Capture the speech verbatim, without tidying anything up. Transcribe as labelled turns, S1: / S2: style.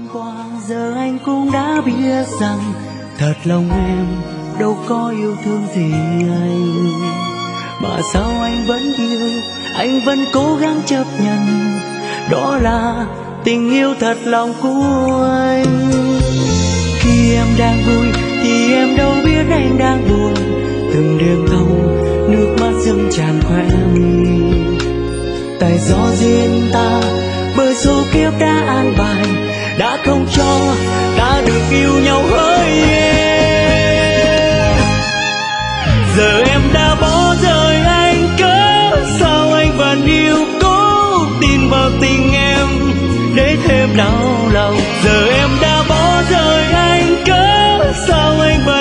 S1: qua giờ anh cũng đã biết rằng thật lòng em đâu có yêu thương gì anh, mà sao anh vẫn yêu, anh vẫn cố gắng chấp nhận, đó là tình yêu thật lòng của anh. Khi em đang vui thì em đâu biết anh đang buồn, từng đêm thâu nước mắt dâng tràn khóe mi. Tại do duyên ta bởi số kiếp đã an bài, đã không cho ta được yêu nhau hỡi em. Giờ em đã bỏ rơi anh, cớ sao anh vẫn yêu cố tin vào tình em để thêm đau lòng. Giờ em đã bỏ rơi anh, cớ sao anh vẫn